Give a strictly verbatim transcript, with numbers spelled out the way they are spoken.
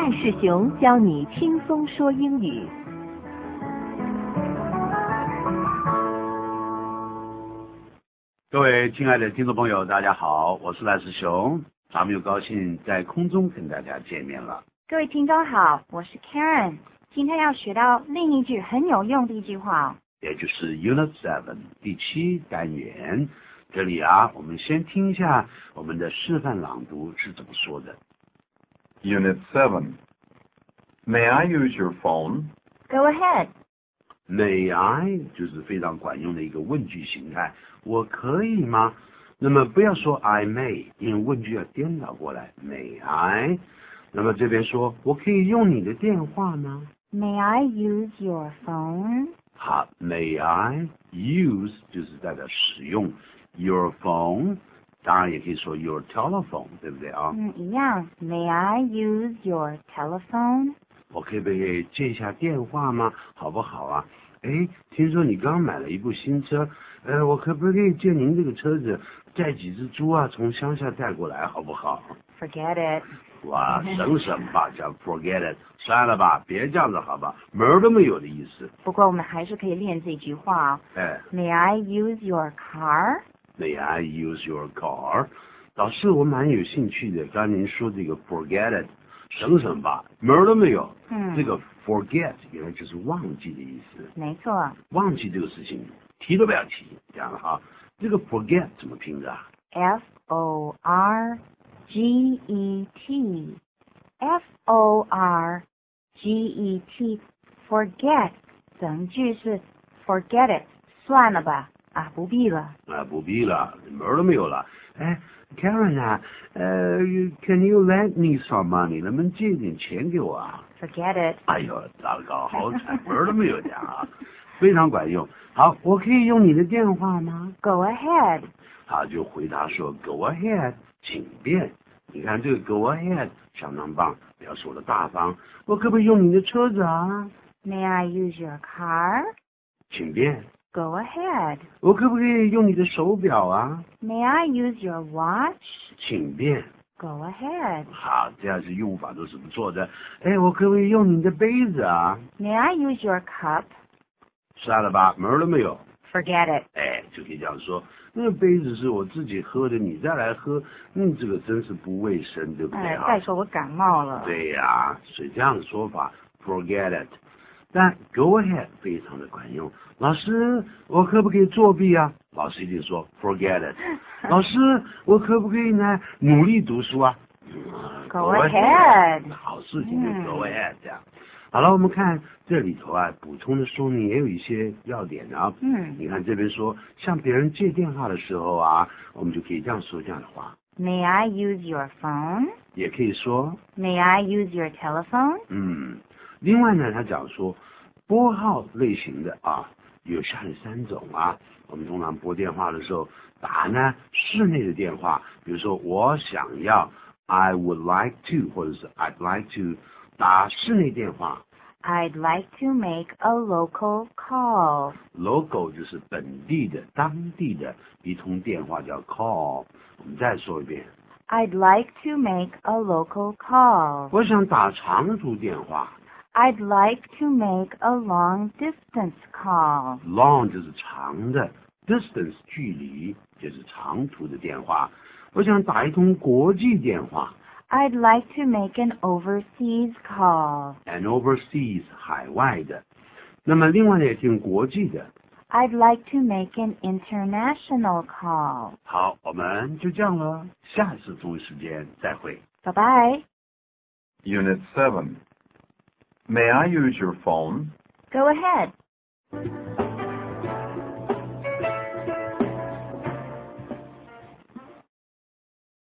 赖世雄教你轻松说英语。 各位亲爱的听众朋友，大家好，我是赖世雄，咱们又高兴在空中跟大家见面了。 各位听众好，我是 Karen， 今天要学到另一句很有用的一句话， 也就是 Unit seven 第七单元。这里啊，我们先听一下我们的示范朗读是怎么说的。 Unit seven. May I use your phone? Go ahead. May I 就是非常管用的一个问句形态，我可以吗？那么不要说 I may， 因为问句要颠倒过来 May I。 那么这边说我可以用你的电话吗？ May I use your phone? 好， May I use 就是代表使用 your phone， 当然也可以说 your telephone， 对不对啊？ 嗯，一样。May I use your telephone? 我可不可以借一下电话吗？好不好啊？哎，听说你刚买了一部新车，呃，我可不可以借您这个车子载几只猪啊，从乡下带过来，好不好？ Forget it. 哇，省省吧，叫 forget it， 算了吧，别这样子好吧，门儿都没有的意思。 不过我们还是可以练这句话哦。 哎 May I use your car? May I use your car？ 老师，我蛮有兴趣的，刚才您说这个 forget it， 省省吧，门儿都没有。 嗯， 这个 forget 原来就是忘记的意思。 没错。 忘记这个事情，提都不要提，这样了哈。这个 forget 怎么拼的啊？ F O R G E T. F O R G E T. Forget. 整句是 forget it. 算了吧，啊，不必了。 啊，不必了，门儿都没有了。哎 ，Karen 啊，呃 ，Can you lend me some money？ 能不能借点钱给我啊？ Forget it. 哎呦，糟糕，好惨，门儿都没有这样啊，非常管用。好，我可以用你的电话吗？ Go ahead. 他就回答说 Go ahead， 请便。你看这个 Go ahead 相当棒，表示我的大方。我可不可以用你的车子啊？ May I use your car? 请便。 Go ahead. 我可不可以用你的手表啊？ May I use your watch? 请便。 Go ahead. 好，这样子用法都是不错的。哎，我可不可以用你的杯子啊？ May I use your cup? 算了吧，门儿都没有。 Forget it. 哎，就可以这样说。那个杯子是我自己喝的，你再来喝，嗯，这个真是不卫生，对不对哎， 啊？ 再说我感冒了。 对呀、所以这样的说法 ，forget it。但 go ahead 非常的管用。老师，我可不可以作弊啊？老师一定说 forget it。老师，我可不可以呢努力读书啊？ Go ahead。 好事情就 go ahead 这样。好了，我们看这里头啊，补充的说明也有一些要点啊。 嗯你看这边说，向别人借电话的时候啊，我们就可以这样说这样的话。 May I use your phone? 也可以说， May I use your telephone? 嗯，另外呢，他讲说，拨号类型的啊，有下列三种啊。我们通常拨电话的时候，打呢室内的电话，比如说我想要 I would like to， 或者是 I'd like to， 打室内电话。 I'd like to make a local call. Local 就是本地的、当地的一通电话叫 call。我们再说一遍。 I'd like to make a local call. 我想打长途电话。 I'd like to make a long distance call. Long 就是长的 ，distance 距离就是长途的电话。我想打一通国际电话。 I'd like to make an overseas call. And overseas 海外的。那么另外呢，也听国际的。 I'd like to make an international call. 好，我们就这样了，下一次同一时间再会。 Bye bye. Unit seven. May I use your phone? Go ahead.